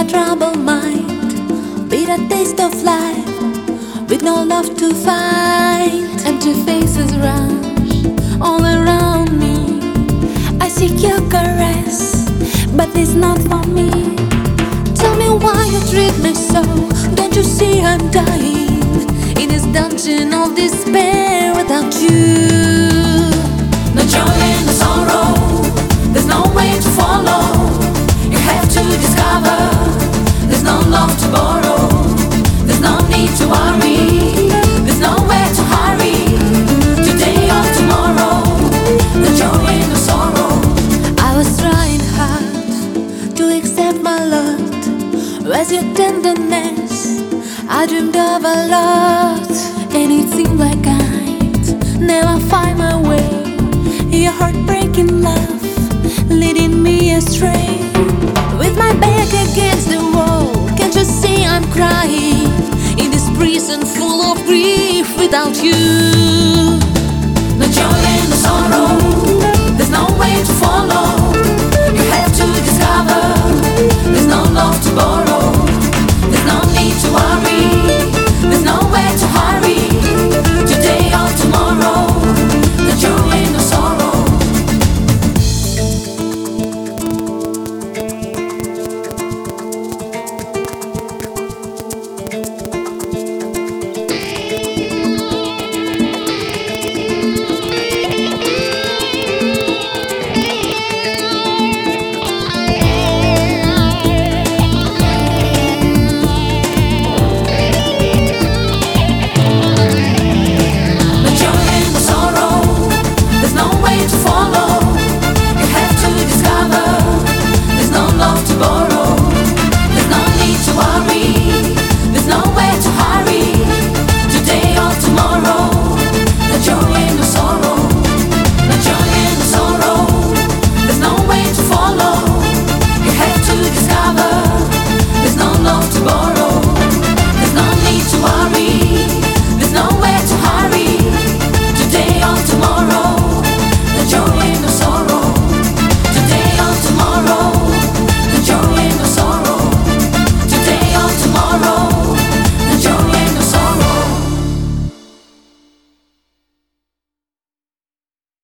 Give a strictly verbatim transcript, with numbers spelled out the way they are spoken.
troubled mind, bitter taste of life, with no love to find. Empty faces rush all around me. I seek your caress, but it's not for me. Tell me why you treat me so. Don't you see I'm dying in this dungeon of despair without you? No joy in the sorrow, there's no way to follow. You have to discover, there's no love to borrow. There's no need to worry, there's nowhere to hurry. Today or tomorrow, no joy in the sorrow. I was trying hard to accept my lot. Where's your tenderness? I dreamed of a lot, and it seemed like I'd never find my way. Your heartbreaking love leading me astray. With my back against the wall, can't you see I'm crying in this prison full of grief without you? No joy in the sorrow, there's no way to follow. You have to discover, there's no love to borrow. There's no need to worry, there's nowhere to hurry. Today or tomorrow, no joy in the sorrow. There's no way to follow.